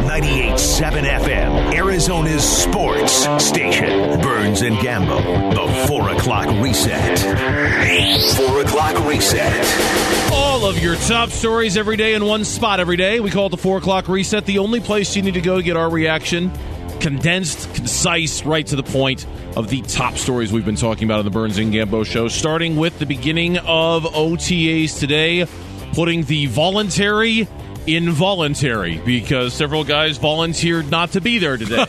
98.7 FM, Arizona's sports station. Burns and Gambo, the 4 o'clock reset. 4 o'clock reset. All of your top stories every day in one spot every day. We call it the 4 o'clock reset. The only place you need to go to get our reaction. Condensed, concise, right to the point of the top stories we've been talking about on the Burns and Gambo show. Starting with the beginning of OTAs today, putting the voluntary involuntary because several guys volunteered not to be there today.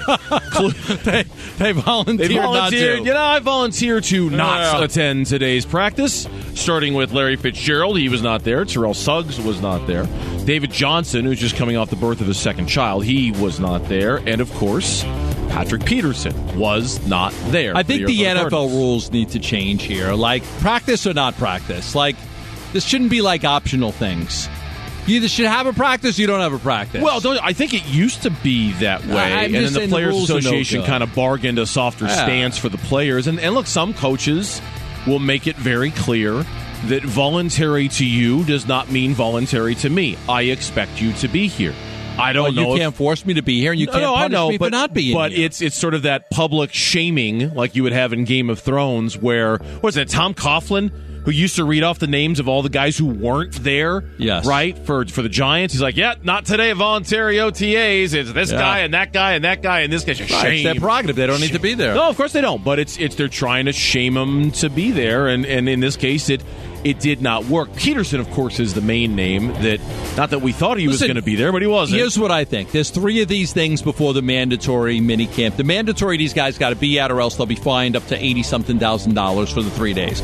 they volunteered not to. You know, I volunteer to not attend today's practice, starting with Larry Fitzgerald. He was not there. Terrell Suggs was not there. David Johnson, who's just coming off the birth of his second child, he was not there. And, of course, Patrick Peterson was not there. I think the NFL rules need to change here. Like, practice or not practice. Like, this shouldn't be like optional things. You either should have a practice or you don't have a practice. Well, I think it used to be that way. And then the Players Association kind of bargained a softer stance for the players. And look, some coaches will make it very clear that voluntary to you does not mean voluntary to me. I expect you to be here. I don't know. You can't force me to be here, and you can't punish me for not being here. But it's sort of that public shaming like you would have in Game of Thrones where, what was it, Tom Coughlin, who used to read off the names of all the guys who weren't there, right, for the Giants. He's like, not today, voluntary OTAs. It's this guy and that guy and that guy and this guy. Shame. It's their prerogative. They don't need to be there. No, of course they don't. But it's they're trying to shame them to be there, and in this case, it did not work. Peterson, of course, is the main name. That not that we thought he was going to be there, but he wasn't. Here's what I think. There's 3 of these things before the mandatory minicamp. The mandatory, these guys got to be at, or else they'll be fined up to $80-something thousand for the 3 days.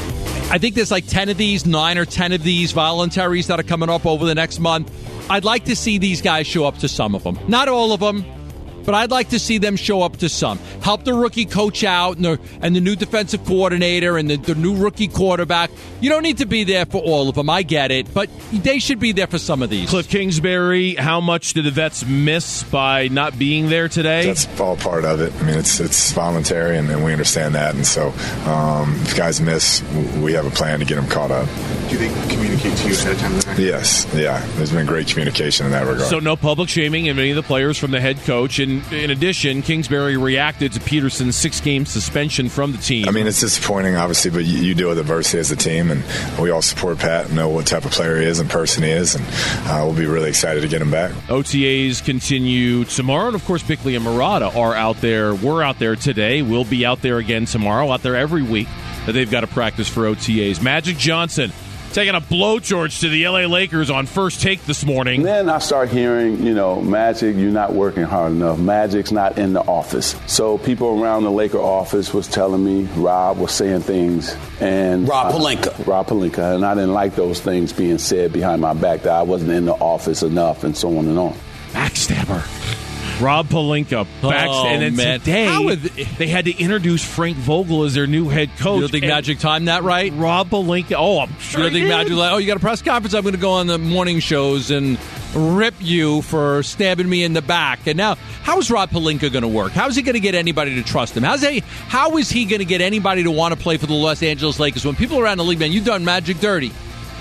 I think there's like 10 of these, 9 or 10 of these voluntaries that are coming up over the next month. I'd like to see these guys show up to some of them. Not all of them, but I'd like to see them show up to some. Help the rookie coach out and the new defensive coordinator and the new rookie quarterback. You don't need to be there for all of them. I get it, but they should be there for some of these. Cliff Kingsbury, how much did the vets miss by not being there today? That's all part of it. I mean, it's voluntary, and we understand that. And so if guys miss, we have a plan to get them caught up. Do they communicate to you ahead of time? Yes, yeah. There's been great communication in that regard. So no public shaming and many of the players from the head coach. And in addition, Kingsbury reacted to Peterson's 6-game suspension from the team. I mean, it's disappointing, obviously, but you deal with adversity as a team, and we all support Pat and know what type of player he is and person he is, and we'll be really excited to get him back. OTAs continue tomorrow, and of course, Bickley and Murata are out there. We're out there today. We'll be out there again tomorrow, out there every week that they've got to practice for OTAs. Magic Johnson taking a blowtorch to the L.A. Lakers on First Take this morning. Then I start hearing, Magic, you're not working hard enough. Magic's not in the office. So people around the Laker office was telling me, Rob was saying things. And Rob Pelinka, and I didn't like those things being said behind my back, that I wasn't in the office enough and so on and on. Backstabber. Rob Pelinka. And then today, they had to introduce Frank Vogel as their new head coach. You don't think Magic timed that right? Rob Pelinka. Oh, I'm sure. You don't think Magic you got a press conference? I'm going to go on the morning shows and rip you for stabbing me in the back. And now, how is Rob Pelinka going to work? How is he going to get anybody to trust him? How is he going to get anybody to want to play for the Los Angeles Lakers when people around the league, man, you've done Magic dirty.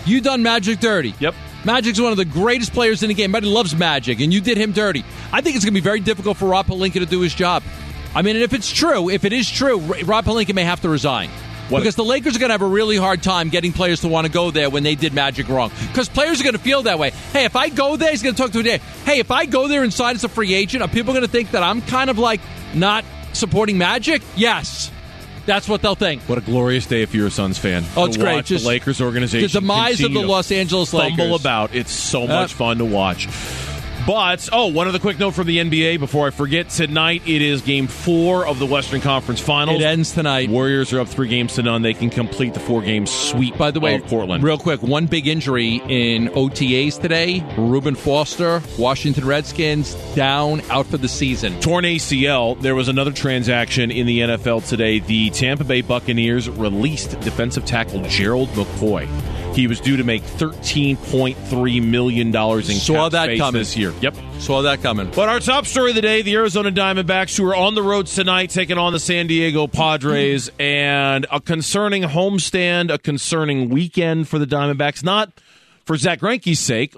Yep. Magic's one of the greatest players in the game. Everybody loves Magic, and you did him dirty. I think it's going to be very difficult for Rob Pelinka to do his job. I mean, and if it is true, Rob Pelinka may have to resign. Because the Lakers are going to have a really hard time getting players to want to go there when they did Magic wrong. Because players are going to feel that way. Hey, if I go there, he's going to talk to a day. Hey, if I go there and sign as a free agent, are people going to think that I'm kind of like not supporting Magic? Yes. That's what they'll think. What a glorious day if you're a Suns fan. Oh, it's great. Just the Lakers organization. The demise of the Los Angeles Lakers. Fumble about. It's so much fun to watch. But, one other quick note from the NBA before I forget. Tonight, it is Game 4 of the Western Conference Finals. It ends tonight. Warriors are up 3-0. They can complete the 4-game sweep. By the way, of Portland. Real quick, one big injury in OTAs today. Reuben Foster, Washington Redskins, down, out for the season. Torn ACL. There was another transaction in the NFL today. The Tampa Bay Buccaneers released defensive tackle Gerald McCoy. He was due to make $13.3 million in cap space this year. Yep. Saw that coming. But our top story of the day, the Arizona Diamondbacks, who are on the road tonight, taking on the San Diego Padres, and a concerning homestand, a concerning weekend for the Diamondbacks. Not for Zach Greinke's sake,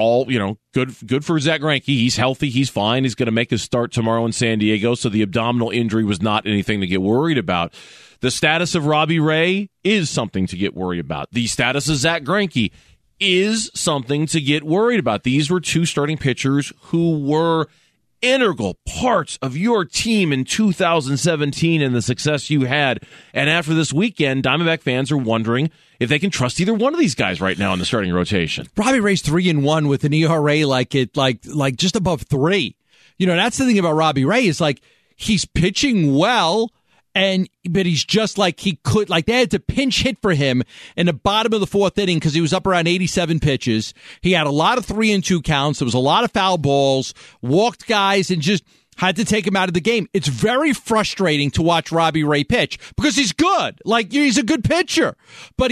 good for Zach Greinke. He's healthy. He's fine. He's going to make his start tomorrow in San Diego, so the abdominal injury was not anything to get worried about. The status of Robbie Ray is something to get worried about. The status of Zach Greinke is something to get worried about. These were two starting pitchers who were integral parts of your team in 2017 and the success you had. And after this weekend, Diamondback fans are wondering if they can trust either one of these guys right now in the starting rotation. Robbie Ray's 3-1 with an ERA like just above 3. That's the thing about Robbie Ray is he's pitching well. But he's just they had to pinch hit for him in the bottom of the 4th inning because he was up around 87 pitches. He had a lot of 3-2 counts. There was a lot of foul balls, walked guys, and just had to take him out of the game. It's very frustrating to watch Robbie Ray pitch because he's good. He's a good pitcher, but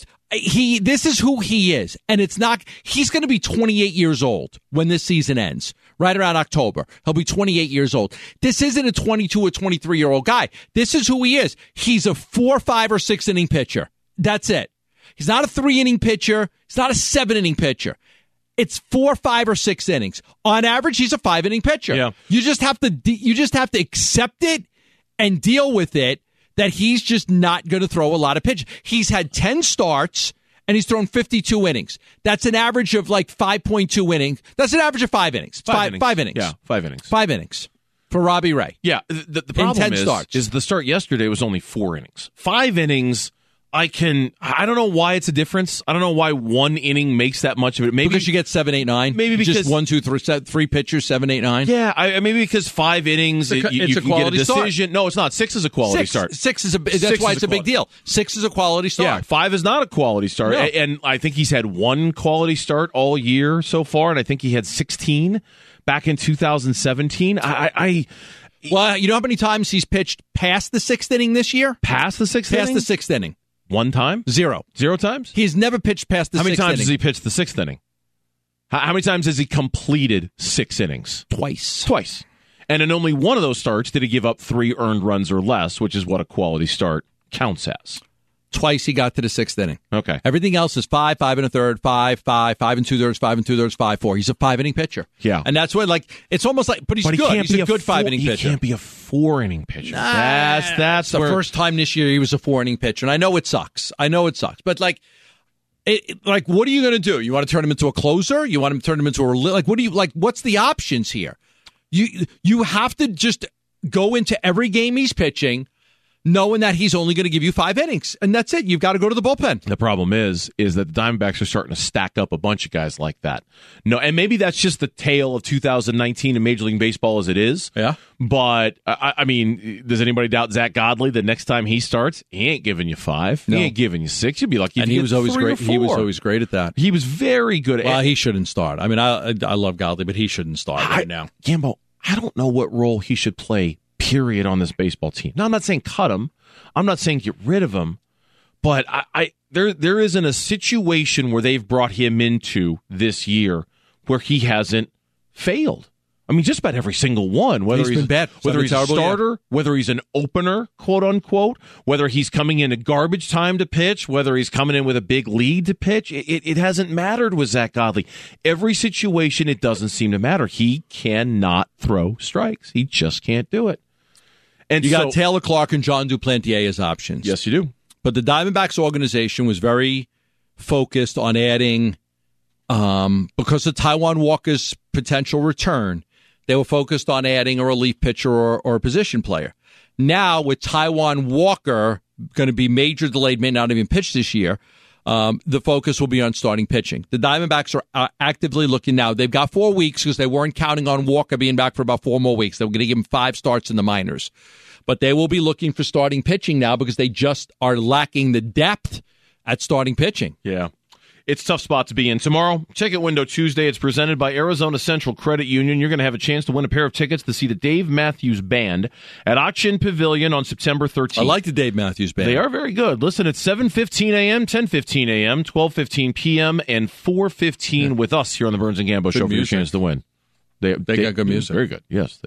this is who he is. And he's going to be 28 years old when this season ends. Right around October. He'll be 28 years old. This isn't a 22 or 23-year-old guy. This is who he is. He's a 4, 5, or 6 inning pitcher. That's it. He's not a 3-inning pitcher. He's not a 7-inning pitcher. It's 4, 5, or 6 innings. On average, he's a 5-inning pitcher. Yeah. You just have to accept it and deal with it that he's just not going to throw a lot of pitches. He's had 10 starts. And he's thrown 52 innings. That's an average of 5.2 innings. That's an average of 5 innings. 5 innings. Yeah, 5 innings. 5 innings for Robbie Ray. Yeah, the problem is the start yesterday was only 4 innings. 5 innings, I don't know why it's a difference. I don't know why 1 inning makes that much of it. Maybe because you get 7, 8, 9. Maybe because just 1, 2, 3 pitchers, 7, 8, 9. Yeah, maybe because 5 innings, you can get a decision. Start. No, it's not. 6 is a quality start. 6 is that's why it's a big deal. 6 is a quality start. Yeah, 5 is not a quality start. No. And I think he's had 1 quality start all year so far, and I think he had 16 back in 2017. Well, you know how many times he's pitched past the 6th inning this year? Past the 6th inning? Past the 6th inning. 1 time? 0. 0 times? He's never pitched past the 6th inning. How many times has he pitched the 6th inning? How many times has he completed 6 innings? Twice. And in only one of those starts did he give up 3 earned runs or less, which is what a quality start counts as. Twice he got to the 6th inning. Okay. Everything else is 5, 5 1/3, 5, 5, 5 2/3, 5 2/3, 5, 4. He's a 5-inning pitcher. Yeah. And that's what, it's almost but he's good. He's a good 5-inning pitcher. He can't be a 4-inning pitcher. That's the first time this year he was a 4-inning pitcher. And I know it sucks. But what are you going to do? You want to turn him into a closer? You want to turn him into a what's the options here? You have to just go into every game he's pitching knowing that he's only going to give you 5 innings, and that's it. You've got to go to the bullpen. The problem is that the Diamondbacks are starting to stack up a bunch of guys like that. No, and maybe that's just the tale of 2019 in Major League Baseball as it is. Yeah. But, I mean, does anybody doubt Zach Godley the next time he starts? He ain't giving you 5. No. He ain't giving you 6. You'd be lucky if he was always 3 great. He was always great at that. He was very good at Well, he shouldn't start. I mean, I love Godley, but he shouldn't start right now. Gambo, I don't know what role he should play, period, on this baseball team. Now, I'm not saying cut him. I'm not saying get rid of him, but there isn't a situation where they've brought him into this year where he hasn't failed. I mean, just about every single one. Whether he's been bad. Whether he's a starter, whether he's an opener, quote unquote, whether he's coming in at garbage time to pitch, whether he's coming in with a big lead to pitch, it hasn't mattered with Zach Godley. Every situation, it doesn't seem to matter. He cannot throw strikes. He just can't do it. And you got Taylor Clark and John Duplantier as options. Yes, you do. But the Diamondbacks organization was very focused on adding, because of Taijuan Walker's potential return, they were focused on adding a relief pitcher or a position player. Now, with Taijuan Walker going to be major delayed, may not even pitch this year, the focus will be on starting pitching. The Diamondbacks are actively looking now. They've got 4 weeks because they weren't counting on Walker being back for about 4 more weeks. They were going to give him 5 starts in the minors. But they will be looking for starting pitching now because they just are lacking the depth at starting pitching. Yeah. It's a tough spot to be in. Tomorrow, Ticket Window Tuesday. It's presented by Arizona Central Credit Union. You're going to have a chance to win a pair of tickets to see the Dave Matthews Band at Auction Pavilion on September 13th. I like the Dave Matthews Band. They are very good. Listen, it's 7:15 a.m., 10:15 a.m., 12:15 p.m., and 4:15 with us here on the Burns and Gambo Show for your chance to win. They got good music. Very good. Yes.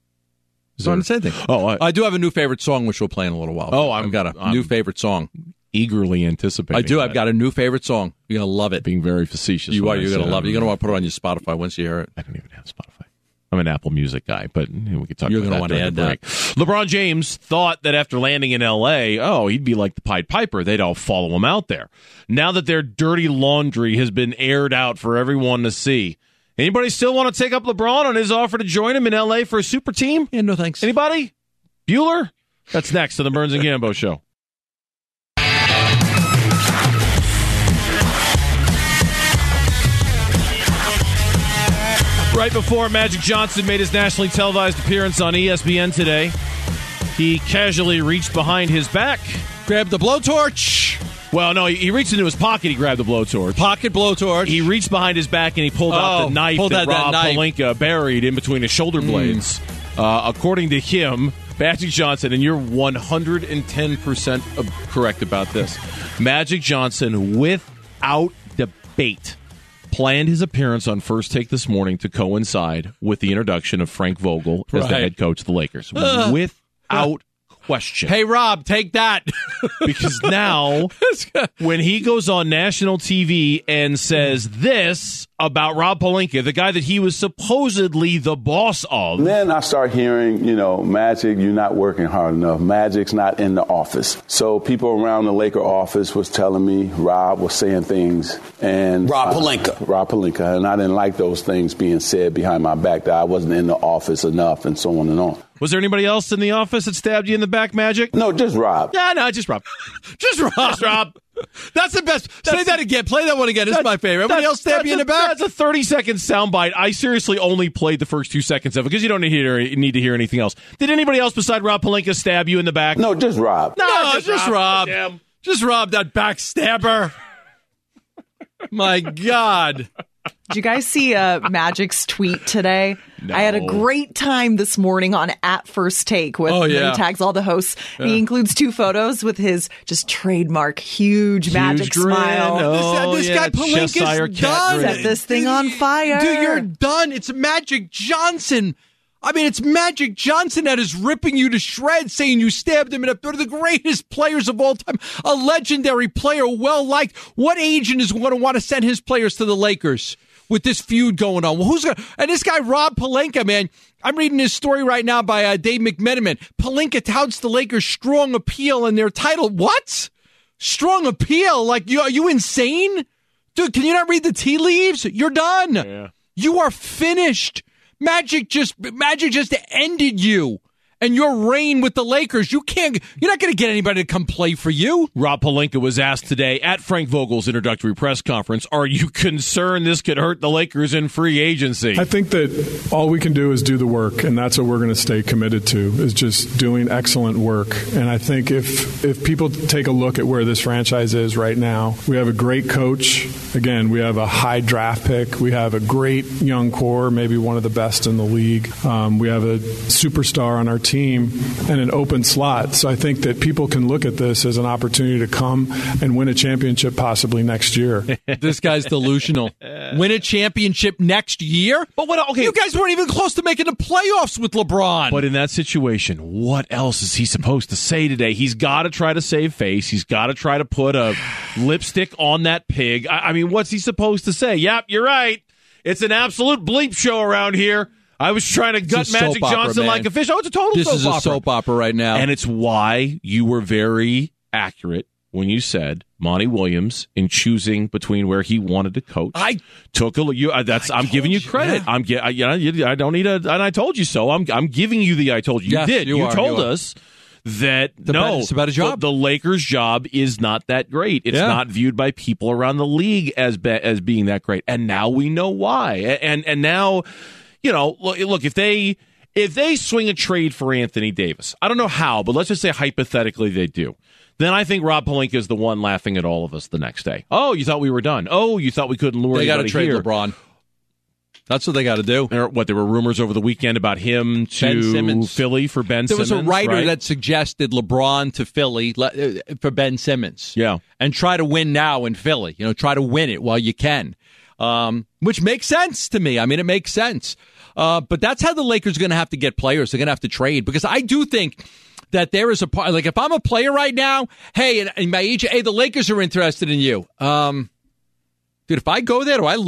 It's on the same thing. Oh, I do have a new favorite song, which we'll play in a little while. Oh, I've got a new favorite song. eagerly anticipating. I do. that. I've got a new favorite song. You're going to love it. Being very facetious. You when are. I You're going say to love it. that. You're going to want to put it on your Spotify once you hear it. I don't even have Spotify. I'm an Apple Music guy, but we could talk You're about gonna that want to during add the break. LeBron James thought that after landing in L.A., he'd be like the Pied Piper. They'd all follow him out there. Now that their dirty laundry has been aired out for everyone to see, anybody still want to take up LeBron on his offer to join him in L.A. for a super team? Yeah, no thanks. Anybody? Bueller? That's next on the Burns and Gambo Show. Right before Magic Johnson made his nationally televised appearance on ESPN today, he casually reached behind his back. Grab the blowtorch. Well, no, he reached into his pocket, he grabbed the blowtorch. Pocket blowtorch. He reached behind his back and he pulled out the knife that Rob Pelinka buried in between his shoulder blades. According to him, Magic Johnson, and you're 110% correct about this, Magic Johnson, without debate, planned his appearance on First Take this morning to coincide with the introduction of Frank Vogel as the head coach of the Lakers. Without question. Hey, Rob, take that. Because now, when he goes on national TV and says this about Rob Pelinka, the guy that he was supposedly the boss of. Then I start hearing, Magic, you're not working hard enough. Magic's not in the office. So people around the Laker office was telling me Rob was saying things. And Rob Pelinka. And I didn't like those things being said behind my back, that I wasn't in the office enough and so on and on. Was there anybody else in the office that stabbed you in the back, Magic? No, just Rob. Yeah, no, just Rob. Just Rob. That's the best. Say that again. Play that one again. It's my favorite. Everybody else stab you in the back? That's a 30-second soundbite. I seriously only played the first 2 seconds of it because you don't need to hear anything else. Did anybody else beside Rob Pelinka stab you in the back? No, just Rob. No, just Rob. Damn. Just Rob, that backstabber. My God. Did you guys see Magic's tweet today? No. I had a great time this morning on @First Take with when he tags all the hosts. Yeah. He includes 2 photos with his just trademark huge Magic grin. smile. This guy Pelinka's done. Set this thing on fire. Dude, you're done. It's Magic Johnson. I mean, it's Magic Johnson that is ripping you to shreds, saying you stabbed him in the greatest players of all time, a legendary player, well-liked. What agent is going to want to send his players to the Lakers with this feud going on? Well, and this guy, Rob Pelinka, man, I'm reading his story right now by Dave McMenamin. Pelinka touts the Lakers' strong appeal and their title. What? Strong appeal? Like, are you insane? Dude, can you not read the tea leaves? You're done. Yeah. You are finished. Magic just ended you and your reign with the Lakers. You're not going to get anybody to come play for you. Rob Pelinka was asked today at Frank Vogel's introductory press conference, are you concerned this could hurt the Lakers in free agency? I think that all we can do is do the work, and that's what we're going to stay committed to, is just doing excellent work. And I think if people take a look at where this franchise is right now, we have a great coach. Again, we have a high draft pick. We have a great young core, maybe one of the best in the league. We have a superstar on our team and an open slot. So I think that people can look at this as an opportunity to come and win a championship possibly next year. This guy's delusional. Win a championship next year? But what? Okay, you guys weren't even close to making the playoffs with LeBron. But in that situation, what else is he supposed to say today? He's got to try to save face. He's got to try to put a lipstick on that pig. I mean, what's he supposed to say? Yep, you're right. It's an absolute bleep show around here. I was trying to gut Magic Johnson like a fish. Oh, it's a total soap opera. This is a soap opera right now. And it's why you were very accurate when you said Monty Williams in choosing between where he wanted to coach. I took a look. I'm giving you credit. Yeah. I don't need a. And I told you so. I'm giving you the I told you. Yes, you did. You told us that it's about a job. The Lakers' job is not that great. It's not viewed by people around the league as being that great. And now we know why. And now. Look, if they swing a trade for Anthony Davis, I don't know how, but let's just say hypothetically they do. Then I think Rob Pelinka is the one laughing at all of us the next day. Oh, you thought we were done. Oh, you thought we couldn't lure anybody here. They got to trade LeBron. That's what they got to do. There were rumors over the weekend about him to Philly for Ben Simmons. There was a writer that suggested LeBron to Philly for Ben Simmons. Yeah. And try to win now in Philly. Try to win it while you can. Which makes sense to me. I mean, it makes sense. But that's how the Lakers are going to have to get players. They're going to have to trade, because I do think that there is a part, like if I'm a player right now, hey, and my agent, hey, the Lakers are interested in you. Dude, if I go there, what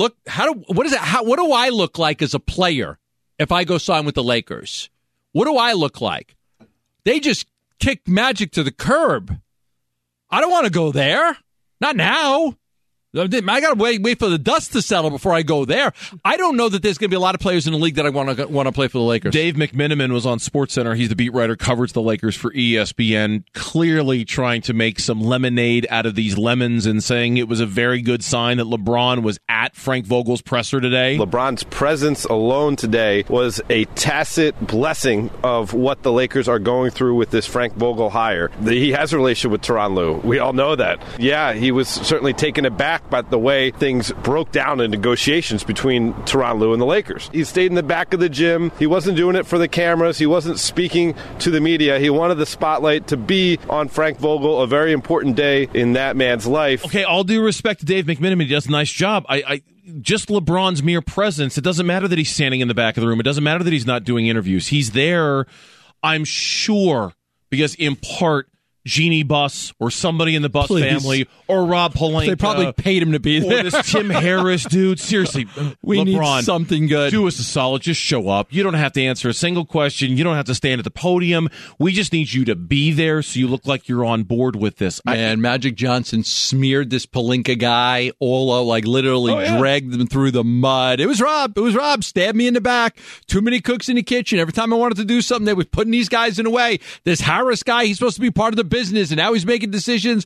do I look like as a player if I go sign with the Lakers? What do I look like? They just kicked Magic to the curb. I don't want to go there. Not now. I got to wait for the dust to settle before I go there. I don't know that there's going to be a lot of players in the league that I want to play for the Lakers. Dave McMiniman was on SportsCenter. He's the beat writer, covers the Lakers for ESPN, clearly trying to make some lemonade out of these lemons and saying it was a very good sign that LeBron was at Frank Vogel's presser today. LeBron's presence alone today was a tacit blessing of what the Lakers are going through with this Frank Vogel hire. He has a relationship with Tyronn Lue. We all know that. Yeah, he was certainly taken aback by the way things broke down in negotiations between Tyronn Lue and the Lakers. He stayed in the back of the gym. He wasn't doing it for the cameras. He wasn't speaking to the media. He wanted the spotlight to be on Frank Vogel, a very important day in that man's life. Okay, all due respect to Dave McMiniman, he does a nice job. I just LeBron's mere presence, it doesn't matter that he's standing in the back of the room. It doesn't matter that he's not doing interviews. He's there, I'm sure, because in part, Jeannie Buss or somebody in the Buss family or Rob Pelinka. They probably paid him to be there. Or this Tim Harris dude. Seriously, we LeBron, need something good. Do us a solid. Just show up. You don't have to answer a single question. You don't have to stand at the podium. We just need you to be there so you look like you're on board with this. And Magic Johnson smeared this Pelinka guy all like literally dragged them through the mud. It was Rob. Stabbed me in the back. Too many cooks in the kitchen. Every time I wanted to do something, they were putting these guys in the way. This Harris guy, he's supposed to be part of the business, and now he's making decisions.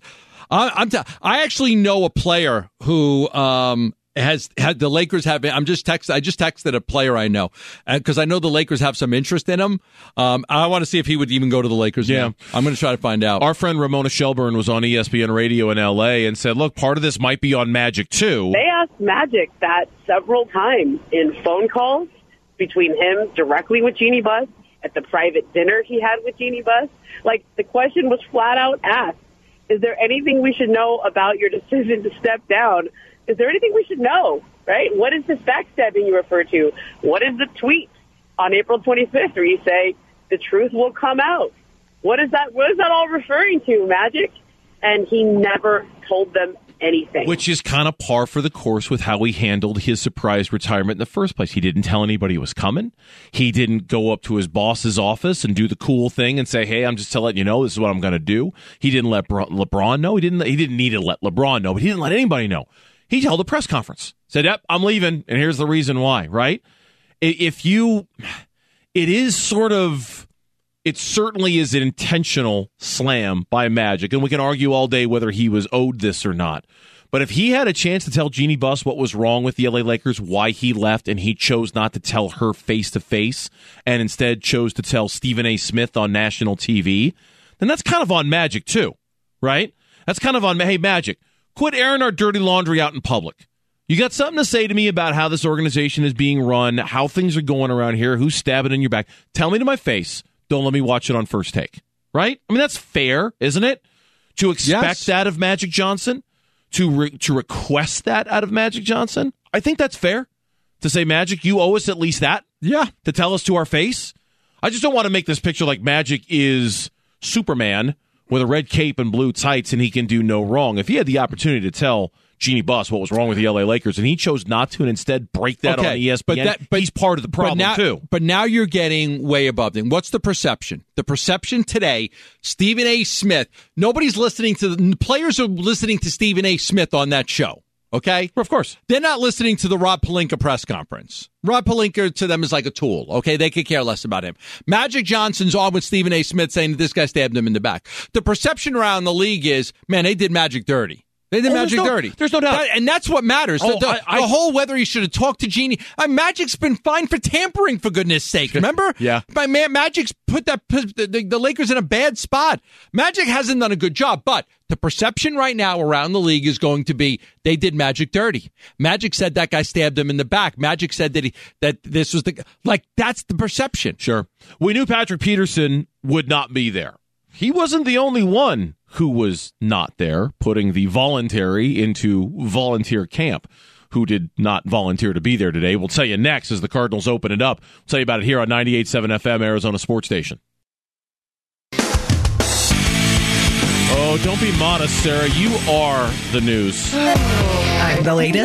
I actually know a player who has had the Lakers have. I just texted a player I know because I know the Lakers have some interest in him. I want to see if he would even go to the Lakers. Yeah, now. I'm going to try to find out. Our friend Ramona Shelburne was on ESPN Radio in L.A. and said, "Look, part of this might be on Magic too." They asked Magic that several times in phone calls between him directly with Jeannie Buss at the private dinner he had with Jeannie Buss. Like, the question was flat out asked, is there anything we should know about your decision to step down? Is there anything we should know, right? What is this backstabbing you refer to? What is the tweet on April 25th where you say the truth will come out? What is that all referring to, Magic? And he never told them anything. Which is kind of par for the course with how he handled his surprise retirement in the first place. He didn't tell anybody he was coming. He didn't go up to his boss's office and do the cool thing and say, hey, I'm just to let you know this is what I'm going to do. He didn't let LeBron know. He didn't need to let LeBron know, but he didn't let anybody know. He held a press conference, said, yep, I'm leaving, and here's the reason why, right? It certainly is an intentional slam by Magic, and we can argue all day whether he was owed this or not. But if he had a chance to tell Jeannie Buss what was wrong with the LA Lakers, why he left, and he chose not to tell her face-to-face and instead chose to tell Stephen A. Smith on national TV, then that's kind of on Magic too, right? That's kind of on, hey, Magic, quit airing our dirty laundry out in public. You got something to say to me about how this organization is being run, how things are going around here, who's stabbing in your back. Tell me to my face. Don't let me watch it on First Take, right? I mean, that's fair, isn't it? To expect that of Magic Johnson, to request that out of Magic Johnson. I think that's fair to say, Magic, you owe us at least that. Yeah. To tell us to our face. I just don't want to make this picture like Magic is Superman with a red cape and blue tights and he can do no wrong. If he had the opportunity to tell Jeannie Buss what was wrong with the LA Lakers, and he chose not to and instead break that on ESPN, but he's part of the problem too. But now you're getting way above them. What's the perception? The perception today, Stephen A. Smith, nobody's listening to, the players are listening to Stephen A. Smith on that show, okay? Of course. They're not listening to the Rob Pelinka press conference. Rob Pelinka to them is like a tool, okay? They could care less about him. Magic Johnson's on with Stephen A. Smith saying that this guy stabbed him in the back. The perception around the league is, man, they did Magic dirty. They did Magic dirty. There's no doubt. And that's what matters. The whole whether he should have talked to Jeannie. Magic's been fined for tampering, for goodness sake. Remember? Yeah. Magic's put the Lakers in a bad spot. Magic hasn't done a good job, but the perception right now around the league is going to be they did Magic dirty. Magic said that guy stabbed him in the back. Magic said that this was that's the perception. Sure. We knew Patrick Peterson would not be there. He wasn't the only one who was not there, putting the voluntary into volunteer camp, who did not volunteer to be there today. We'll tell you next as the Cardinals open it up. We'll tell you about it here on 98.7 FM, Arizona Sports Station. Oh, don't be modest, Sarah. You are the news. I'm the latest.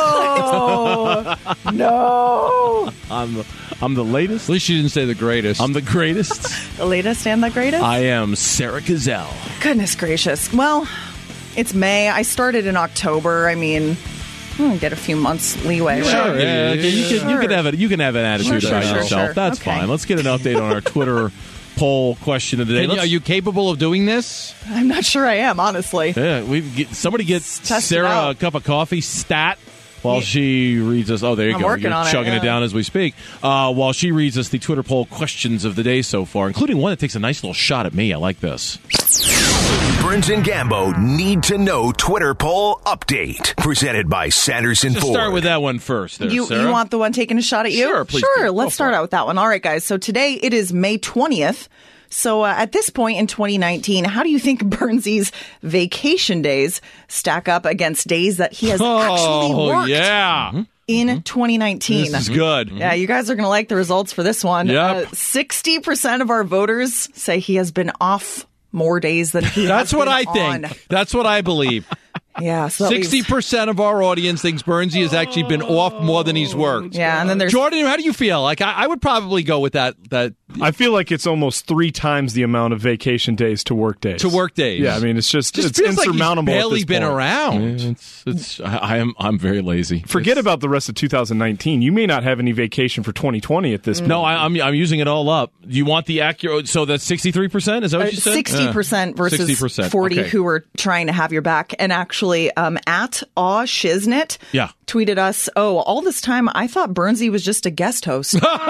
No. I'm the latest. At least you didn't say the greatest. I'm the greatest. The latest and the greatest? I am Sarah Gazelle. Goodness gracious. Well, it's May. I started in October. I mean, get a few months leeway. Sure. Right? Yeah, okay. You can have an attitude about yourself. Sure. That's okay. fine. Let's get an update on our Twitter poll question of the day. Are you capable of doing this? I'm not sure I am, honestly. Yeah, somebody get Sarah a cup of coffee, stat, while she reads us. Oh, there you go. You're chugging it down as we speak. While she reads us the Twitter poll questions of the day so far, including one that takes a nice little shot at me. I like this. Burns and Gambo need to know Twitter poll update. Presented by Sanderson Ford. Start with that one first. There, you Sarah. want the one taking a shot at you? Sure, please. Sure. Let's start out with that one. All right, guys. So today it is May 20th. So at this point in 2019, how do you think Burnsy's vacation days stack up against days that he has actually worked? In 2019. This is good. Yeah, you guys are going to like the results for this one. Yep. 60% of our voters say he has been off more days than he That's has what been I on. think. That's what I believe. Yeah, so 60% of our audience thinks Burnsy has actually been off more than he's worked. Yeah, and then there's Jordan. How do you feel? Like I would probably go with that. I feel like it's almost 3 times the amount of vacation days to work days. Yeah, I mean it's just it's feels insurmountable. Like he's barely at this been point. around. I'm very lazy. Forget about the rest of 2019. You may not have any vacation for 2020 at this point. No, I'm using it all up. You want the accurate? So that's 63%. Is that what you said? 60% versus 60%. 40 Okay. who were trying to have your back. And actually, at Shiznit tweeted us, all this time I thought Burnsy was just a guest host.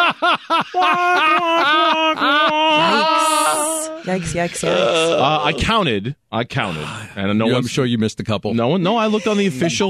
Yikes. I counted, and I'm sure you missed a couple. No, I looked on the official.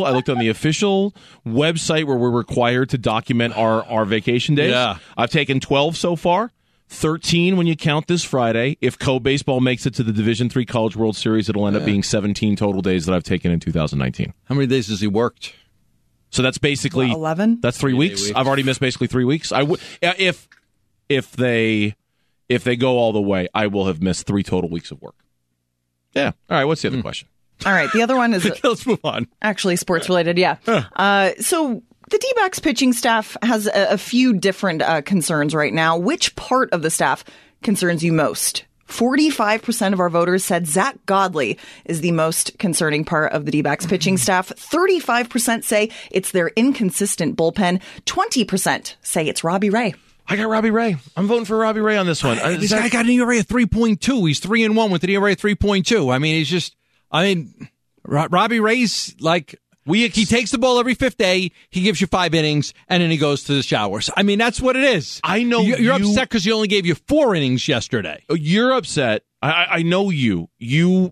Website where we're required to document our vacation days. Yeah. I've taken 12 so far. 13 when you count this Friday. If Co-Baseball makes it to the Division III College World Series, it'll end up being 17 total days that I've taken in 2019. How many days has he worked? So that's basically 11. That's 3 weeks. I've already missed basically 3 weeks. I would if they go all the way, I will have missed 3 total weeks of work. Yeah. All right. What's the other question? All right. The other one is let's move on. Actually, sports related. Yeah. So the D-backs pitching staff has a few different concerns right now. Which part of the staff concerns you most? 45% of our voters said Zach Godley is the most concerning part of the D-backs pitching staff. 35% say it's their inconsistent bullpen. 20% say it's Robbie Ray. I got Robbie Ray. I'm voting for Robbie Ray on this one. This guy got an ERA of 3.2. He's 3-1 with an ERA of 3.2. I mean, Robbie Ray's like... He takes the ball every 5th day, he gives you 5 innings, and then he goes to the showers. I mean, that's what it is. I know you're upset because he only gave you 4 innings yesterday. You're upset. I know you. You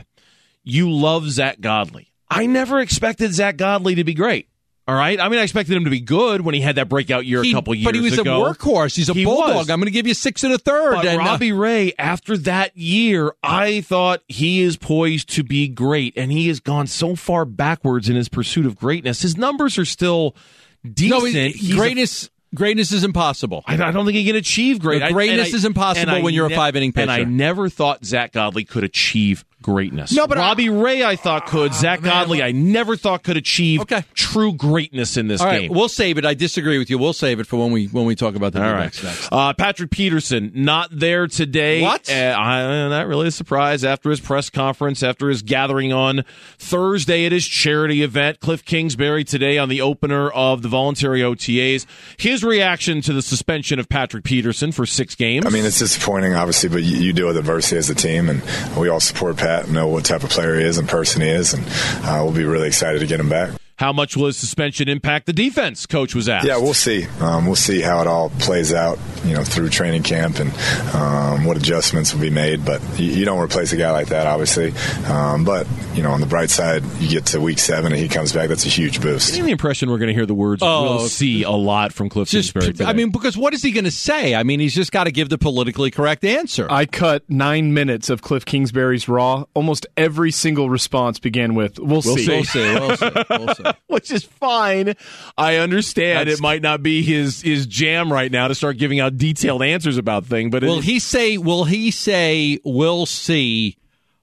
love Zach Godley. I never expected Zach Godley to be great. All right? I mean, I expected him to be good when he had that breakout year a couple years ago. But he was a workhorse. He's a bulldog. I'm going to give you 6 1/3. But Robbie Ray, after that year, I thought he is poised to be great, and he has gone so far backwards in his pursuit of greatness. His numbers are still decent. Greatness is impossible. I don't think he can achieve great. Greatness is impossible when you're a 5-inning pitcher. And I never thought Zach Godley could achieve greatness. No, but Robbie Ray, I thought could. Zach Godley, I never thought could achieve true greatness in this game. Right, we'll save it. I disagree with you. We'll save it for when we talk about the next. Patrick Peterson, not there today. What? Not really a surprise after his press conference, after his gathering on Thursday at his charity event. Cliff Kingsbury today on the opener of the voluntary OTAs. His reaction to the suspension of Patrick Peterson for 6 games. I mean, it's disappointing, obviously, but you deal with adversity as a team, and we all support Pat and know what type of player he is and person he is, and we'll be really excited to get him back. How much will his suspension impact the defense? Coach was asked. Yeah, we'll see. We'll see how it all plays out, through training camp and what adjustments will be made. But you don't replace a guy like that, obviously. But on the bright side, you get to week 7 and he comes back. That's a huge boost. Getting the impression we're going to hear the words "we'll see" a lot from Cliff Kingsbury today. I mean, because what is he going to say? I mean, he's just got to give the politically correct answer. I cut 9 minutes of Cliff Kingsbury's Raw. Almost every single response began with "We'll see." We'll see. Which is fine. I understand it might not be his jam right now to start giving out detailed answers about things. But will he say "We'll see"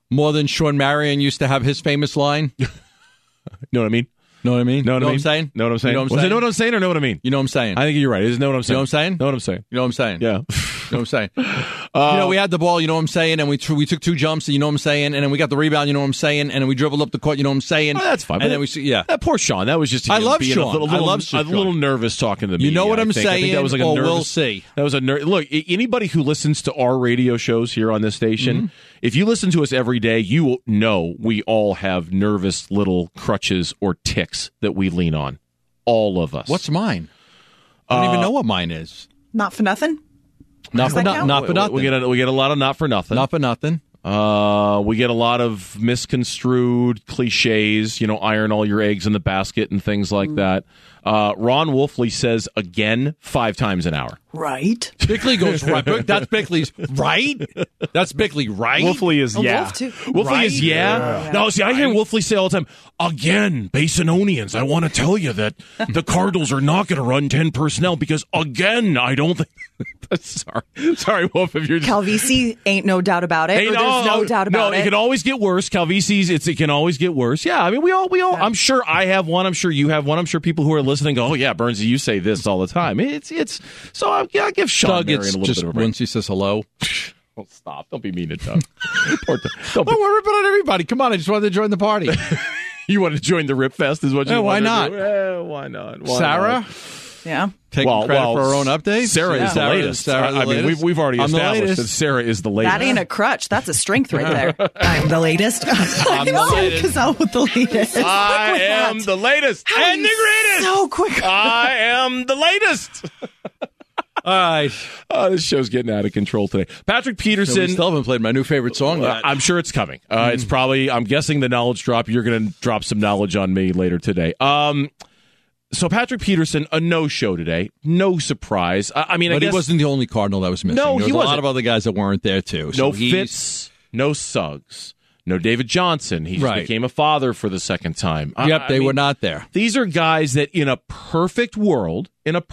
More than Sean Marion used to have his famous line? Know what I mean? Know what I mean? Know what I mean? I'm saying? Know what I'm saying? You know what I'm Was it saying? know what I'm saying or know what I mean? You know what I'm saying? I think you're right. It is know what I'm saying. You know what I'm saying? Know what I'm saying? You know what I'm saying? Yeah. You know what I'm saying? We had the ball, you know what I'm saying, and we took 2 jumps, you know what I'm saying, and then we got the rebound, you know what I'm saying, and then we dribbled up the court, you know what I'm saying. Oh, that's fine. And then that poor Sean. That was just I love being Sean. I love Sean. a little nervous talking to the media. You know what I'm I think saying? that was like a nervous. We'll see. That was a look. Anybody who listens to our radio shows here on this station, if you listen to us every day, you know we all have nervous little crutches or tics that we lean on. All of us. What's mine? I don't even know what mine is. Not for nothing? Not for nothing. We get a lot of not for nothing. Not for nothing. We get a lot of misconstrued cliches, iron all your eggs in the basket and things like that. Ron Wolfley says again 5 times an hour. Right. Bickley goes right. That's Bickley's right. That's Bickley right. Wolfley is yeah. Wolf too. Wolfley is yeah. No, see, I hear Wolfley say all the time, again, Basinonians, I want to tell you that the Cardinals are not going to run 10 personnel because, again, I don't think... Sorry, Wolf, if you're just... Calvisi, ain't no doubt about it. There's no doubt about it. It can always get worse. Calvisi's, it can always get worse. Yeah, I mean, we all. I'm sure I have one. I'm sure you have one. I'm sure people who are listening go, oh, yeah, Burnsy, you say this all the time. So I give Sean Marion a little bit of a break. Once he says hello... Oh, stop. Don't be mean to Doug. Don't worry about everybody. Come on, I just wanted to join the party. You wanted to join the Rip Fest is what you why not? Why not? Sarah? Yeah. Taking credit for her own updates? Sarah is the latest. We've already established that Sarah is the latest. That ain't a crutch. That's a strength right there. I'm the latest. I'm the latest. Because I'm with the latest. I am the latest. And the greatest. So quick. I am the latest. All right. This show's getting out of control today. Patrick Peterson. We still haven't played my new favorite song yet. I'm sure it's coming. It's probably, I'm guessing the knowledge drop. You're going to drop some knowledge on me later today. So Patrick Peterson, a no-show today. No surprise. I guess he wasn't the only Cardinal that was missing. No, there was he wasn't. A lot of other guys that weren't there, too. No Fitz, no Suggs, no David Johnson. He just became a father for the second time. Yep, they were not there. These are guys that in a perfect world,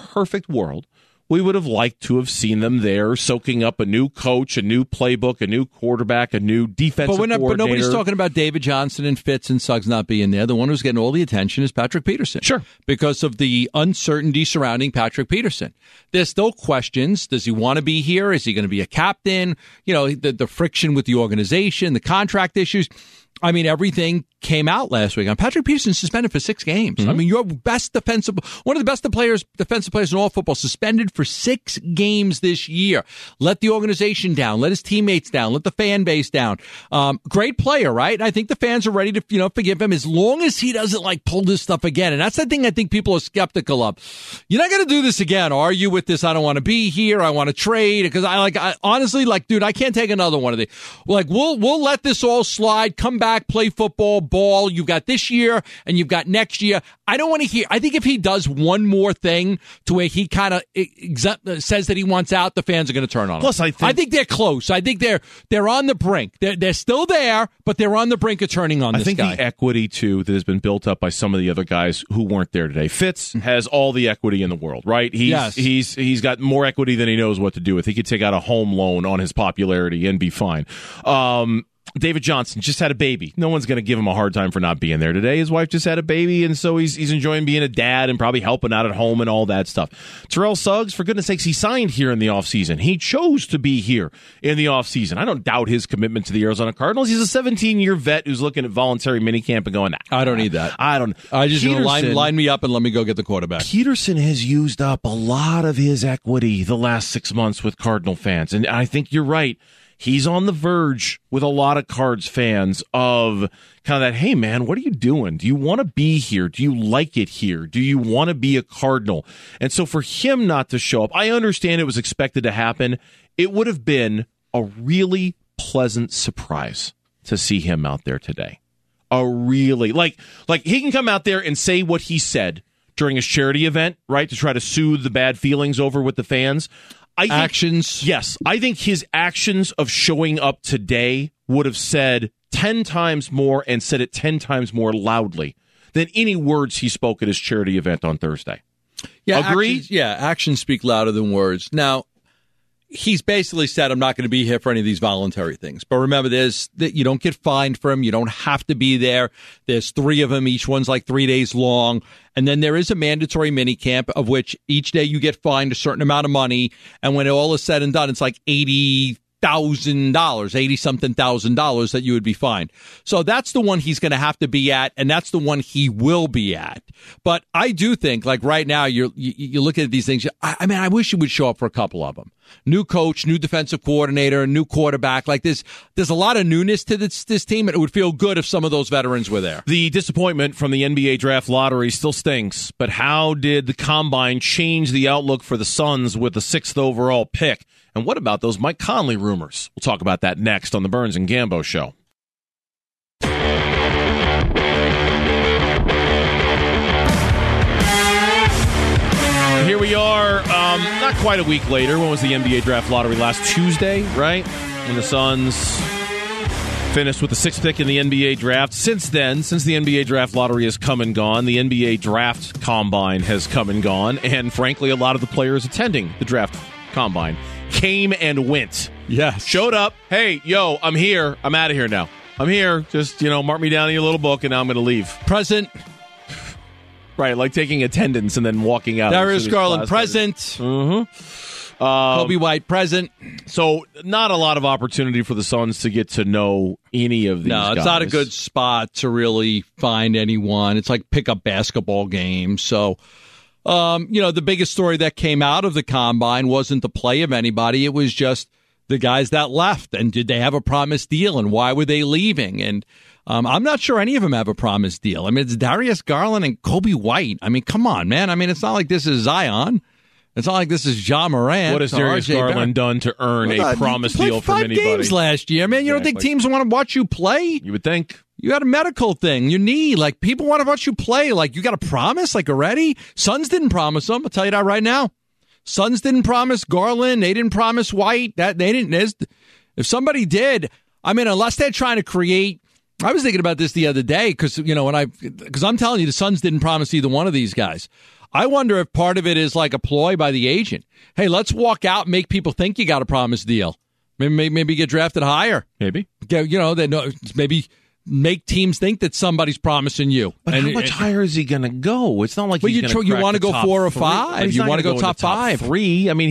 we would have liked to have seen them there, soaking up a new coach, a new playbook, a new quarterback, a new defensive coordinator. But nobody's talking about David Johnson and Fitz and Suggs not being there. The one who's getting all the attention is Patrick Peterson. Sure. Because of the uncertainty surrounding Patrick Peterson. There's still questions. Does he want to be here? Is he going to be a captain? The friction with the organization, the contract issues. I mean, everything came out last week. Patrick Peterson suspended for 6 games. Mm-hmm. I mean, one of the best defensive players in all football, suspended for 6 games this year. Let the organization down. Let his teammates down. Let the fan base down. Great player, right? And I think the fans are ready to, forgive him as long as he doesn't pull this stuff again. And that's the thing I think people are skeptical of. You're not going to do this again, are you? With this, I don't want to be here. I want to trade because I honestly, dude, I can't take another one of these. We'll let this all slide. Come back, play football, ball. You've got this year and you've got next year. I don't want to hear. I think if he does one more thing to where he kind of says that he wants out, the fans are going to turn on him. Plus, I think they're close. I think they're on the brink. They're still there, but they're on the brink of turning on this guy. I think the equity too that has been built up by some of the other guys who weren't there today. Fitz has all the equity in the world, right? He's got more equity than he knows what to do with. He could take out a home loan on his popularity and be fine. David Johnson just had a baby. No one's going to give him a hard time for not being there today. His wife just had a baby, and so he's enjoying being a dad and probably helping out at home and all that stuff. Terrell Suggs, for goodness sakes, he signed here in the offseason. He chose to be here in the offseason. I don't doubt his commitment to the Arizona Cardinals. He's a 17-year vet who's looking at voluntary minicamp and going, I don't need that. I just line me up and let me go get the quarterback. Peterson has used up a lot of his equity the last 6 months with Cardinal fans, and I think you're right. He's on the verge with a lot of Cards fans of kind of that, hey, man, what are you doing? Do you want to be here? Do you like it here? Do you want to be a Cardinal? And so for him not to show up, I understand it was expected to happen. It would have been a really pleasant surprise to see him out there today. A really, like he can come out there and say what he said during his charity event, right, to try to soothe the bad feelings over with the fans. Actions. Yes. I think his actions of showing up today would have said 10 times more and said it 10 times more loudly than any words he spoke at his charity event on Thursday. Yeah, agree? Actions speak louder than words. Now, he's basically said, I'm not going to be here for any of these voluntary things. But remember, you don't get fined for him. You don't have to be there. There's 3 of them. Each one's like 3 days long. And then there is a mandatory minicamp of which each day you get fined a certain amount of money. And when all is said and done, it's like $80,000, $80-something thousand that you would be fined. So that's the one he's going to have to be at, and that's the one he will be at. But I do think, like right now, you look at these things. I mean, I wish he would show up for a couple of them. New coach, new defensive coordinator, new quarterback. Like there's a lot of newness to this team, and it would feel good if some of those veterans were there. The disappointment from the NBA draft lottery still stings, but how did the Combine change the outlook for the Suns with the 6th overall pick? And what about those Mike Conley rumors? We'll talk about that next on the Burns and Gambo Show. Here we are, not quite a week later. When was the NBA draft lottery? Last Tuesday, right? And the Suns finished with the 6th pick in the NBA draft. Since then, since the NBA draft lottery has come and gone, the NBA draft combine has come and gone, and frankly, a lot of the players attending the draft combine came and went. Yes. Showed up. Hey, yo, I'm here. I'm out of here now. I'm here. Just, mark me down in your little book, and now I'm going to leave. Present. Right, like taking attendance and then walking out. Darius Garland, present. Mm-hmm. Kobe White, present. So not a lot of opportunity for the Suns to get to know any of these guys. No, it's not a good spot to really find anyone. It's like pick up basketball games. So, the biggest story that came out of the Combine wasn't the play of anybody. It was just the guys that left. And did they have a promised deal? And why were they leaving? And I'm not sure any of them have a promised deal. I mean, it's Darius Garland and Kobe White. I mean, come on, man. I mean, it's not like this is Zion. It's not like this is Ja Morant. What has Darius Garland done to earn a promise deal from anybody? 5 games last year, man. You don't think teams want to watch you play? You would think. You got a medical thing, your knee. Like, people want to watch you play. Like, you got a promise, like, already? Suns didn't promise them. I'll tell you that right now. Suns didn't promise Garland. They didn't promise White. They didn't. If somebody did, I mean, unless they're trying to create. I was thinking about this the other day because I'm telling you, the Suns didn't promise either one of these guys. I wonder if part of it is like a ploy by the agent. Hey, let's walk out and make people think you got a promised deal. Maybe get drafted higher. Maybe. Maybe make teams think that somebody's promising you. But how much higher is he going to go? It's not like he's going to crack you want to go 4 or 5. You want to go top 5. 3. I mean,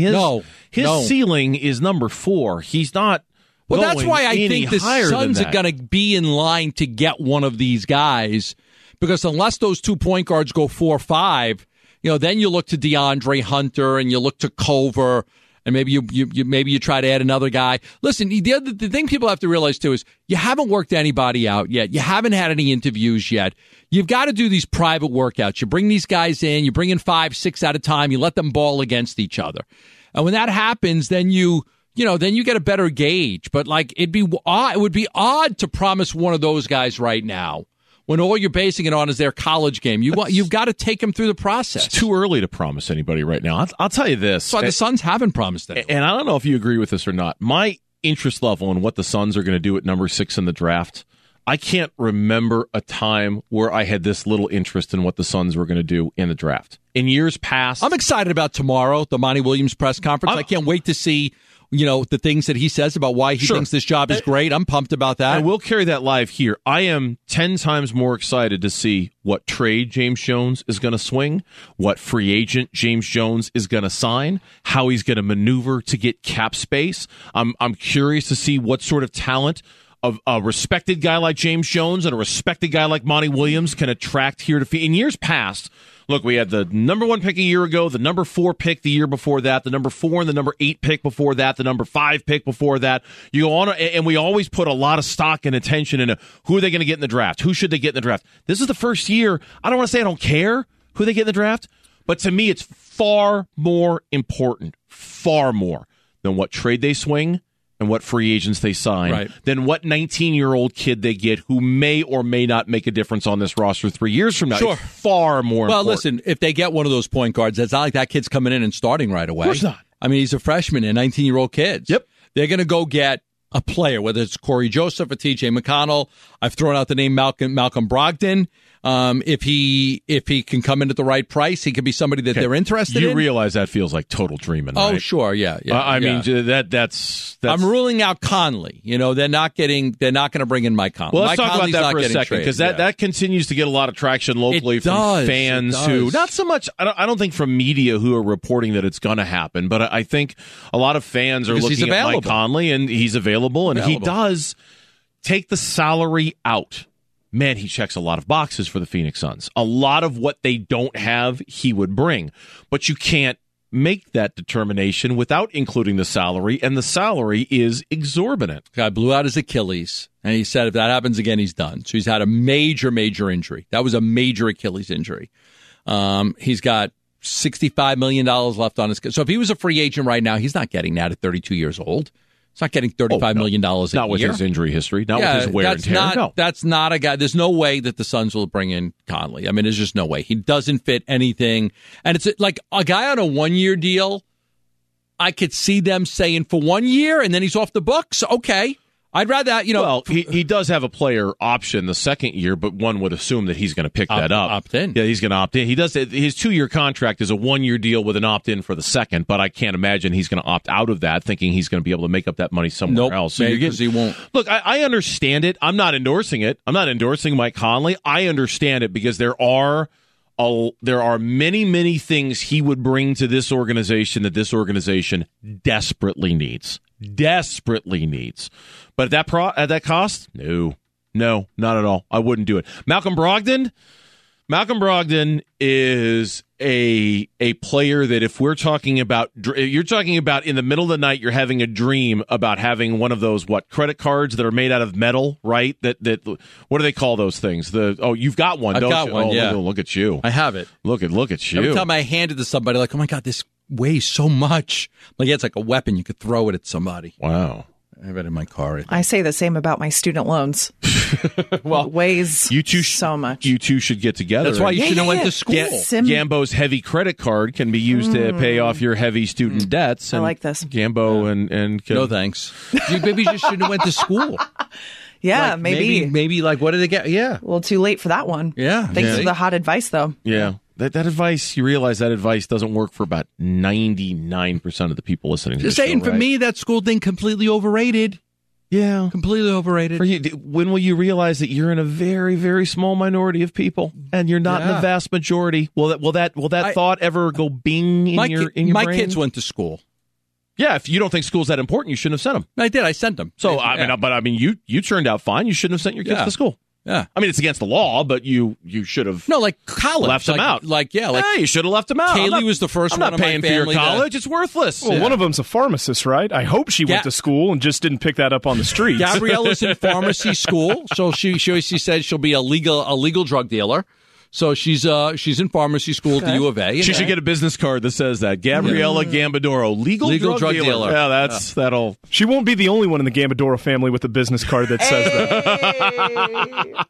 his ceiling is number 4. He's not. Well, that's why I think the Suns are going to be in line to get one of these guys, because unless those 2 point guards go 4-5, then you look to DeAndre Hunter and you look to Culver, and maybe you try to add another guy. Listen, the thing people have to realize too is you haven't worked anybody out yet. You haven't had any interviews yet. You've got to do these private workouts. You bring these guys in, you bring in 5-6 at a time, you let them ball against each other, and when that happens, then you get a better gauge. But like it would be odd to promise one of those guys right now when all you're basing it on is their college game. You've got to take them through the process. It's too early to promise anybody right now. I'll tell you this. So the Suns haven't promised anyone. And I don't know if you agree with this or not. My interest level in what the Suns are going to do at number 6 in the draft, I can't remember a time where I had this little interest in what the Suns were going to do in the draft. In years past. I'm excited about tomorrow, the Monty Williams press conference. I can't wait to see the things that he says about why he thinks this job is great. I'm pumped about that. And we'll carry that live here. I am 10 times more excited to see what trade James Jones is going to swing, what free agent James Jones is going to sign, how he's going to maneuver to get cap space. I'm curious to see what sort of talent of a respected guy like James Jones and a respected guy like Monty Williams can attract here to in years past. Look, we had the number 1 pick a year ago, the number 4 pick the year before that, the number 4 and the number 8 pick before that, the number 5 pick before that. You go on, and we always put a lot of stock and attention into who are they going to get in the draft? Who should they get in the draft? This is the first year. I don't want to say I don't care who they get in the draft, but to me, it's far more important, far more than what trade they swing and what free agents they sign, than what 19-year-old kid they get who may or may not make a difference on this roster 3 years from now. Sure. It's far more important. Well, listen, if they get one of those point guards, it's not like that kid's coming in and starting right away. Of course not. I mean, he's a freshman and 19-year-old kids. Yep. They're going to go get a player, whether it's Corey Joseph or TJ McConnell. I've thrown out the name Malcolm Brogdon. If he can come in at the right price, he could be somebody that they're interested in. You realize that feels like total dreaming, right? Oh, sure, yeah. I mean, that's. I'm ruling out Conley. They're not going to bring in Mike Conley. Well, let's Mike talk Conley's about that for a getting second, because traded. that continues to get a lot of traction locally from fans who, not so much, I don't think from media who are reporting that it's going to happen, but I think a lot of fans are looking at Mike Conley, and he's available, and he does take the salary out. Man, he checks a lot of boxes for the Phoenix Suns. A lot of what they don't have, he would bring. But you can't make that determination without including the salary, and the salary is exorbitant. Guy blew out his Achilles, and he said if that happens again, he's done. So he's had a major, major injury. That was a major Achilles injury. He's got $65 million left on his. So if he was a free agent right now, he's not getting that at 32 years old. He's not getting $35 million a year. Not with his injury history. Not with his wear and tear. That's not a guy. There's no way that the Suns will bring in Conley. I mean, there's just no way. He doesn't fit anything. And it's like a guy on a one-year deal, I could see them saying for 1 year and then he's off the books. Okay. I'd rather that, Well, he does have a player option the second year, but one would assume that he's going to pick that up. Opt in. Yeah, he's going to opt in. He does. His 2-year contract is a 1-year deal with an opt in for the second, but I can't imagine he's going to opt out of that, thinking he's going to be able to make up that money somewhere else. So because he won't. Look, I understand it. I'm not endorsing it. I'm not endorsing Mike Conley. I understand it because there are many, many things he would bring to this organization that this organization desperately needs. But at that cost, no, not at all. I wouldn't do it. Malcolm Brogdon is a player that if we're talking about, you're talking about in the middle of the night, you're having a dream about having one of those credit cards that are made out of metal, right? That what do they call those things? You've got one. I've got one. Yeah. Look at you. I have it. Look at you. Every time I hand it to somebody, like, oh my God, this weighs so much. Like, yeah, it's like a weapon. You could throw it at somebody. Wow. I have it in my car. I say the same about my student loans. Well, it weighs so much. You two should get together. That's why you shouldn't have went to school. Gambo's heavy credit card can be used to pay off your heavy student debts. And I like this. Gambo and no thanks. Maybe you just shouldn't have went to school. Yeah, like, maybe. Maybe like, what did they get? Yeah. Well, too late for that one. Yeah. Thanks for the hot advice, though. Yeah. That advice, you realize that advice doesn't work for about 99% of the people listening to just the saying, show, for right? me, that school thing completely overrated. Yeah. Completely overrated. For you, when will you realize that you're in a very, very small minority of people and you're not in the vast majority? Will that thought ever go bing in your brain? My kids went to school. Yeah, if you don't think school's that important, you shouldn't have sent them. I did. I sent them. So, you turned out fine. You shouldn't have sent your kids to school. Yeah. I mean, it's against the law, but you should have. No, like college. Left them out. You should have left them out. Kaylee was the first one. I'm not paying for your college. It's worthless. Well, one of them's a pharmacist, right? I hope she went to school and just didn't pick that up on the streets. Gabriella's in pharmacy school, so she said she'll be a legal drug dealer. So she's in pharmacy school at the U of A. She should get a business card that says that. Gabriella Gambadoro, legal drug dealer. Yeah, that'll. She won't be the only one in the Gambadoro family with a business card that says that.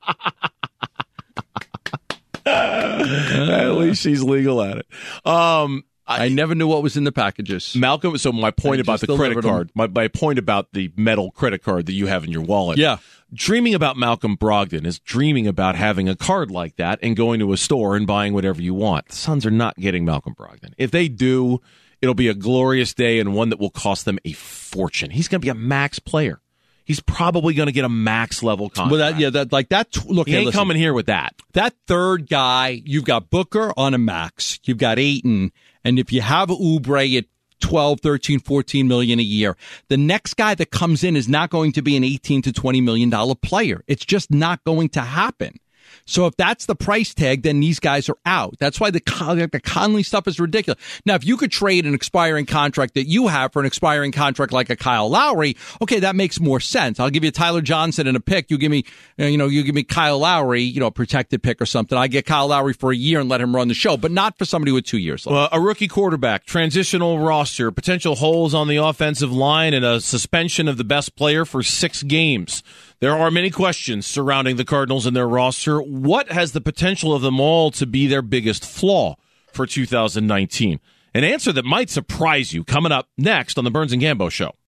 At least she's legal at it. I never knew what was in the packages. Malcolm, so my point about the credit card, my point about the metal credit card that you have in your wallet. Yeah. Dreaming about Malcolm Brogdon is dreaming about having a card like that and going to a store and buying whatever you want. The Suns are not getting Malcolm Brogdon. If they do, it'll be a glorious day and one that will cost them a fortune. He's going to be a max player. He's probably going to get a max level contract. Look, he ain't coming here with that. That third guy, you've got Booker on a max. You've got Ayton. And if you have Oubre at 12, 13, 14 million a year, the next guy that comes in is not going to be an 18 to $20 million player. It's just not going to happen. So if that's the price tag, then these guys are out. That's why the Conley stuff is ridiculous. Now, if you could trade an expiring contract that you have for an expiring contract like a Kyle Lowry, okay, that makes more sense. I'll give you Tyler Johnson and a pick. You give me, you give me Kyle Lowry, a protected pick or something. I get Kyle Lowry for a year and let him run the show, but not for somebody with 2 years left. Well, a rookie quarterback, transitional roster, potential holes on the offensive line, and a suspension of the best player for 6 games. There are many questions surrounding the Cardinals and their roster. What has the potential of them all to be their biggest flaw for 2019? An answer that might surprise you coming up next on the Burns and Gambo Show.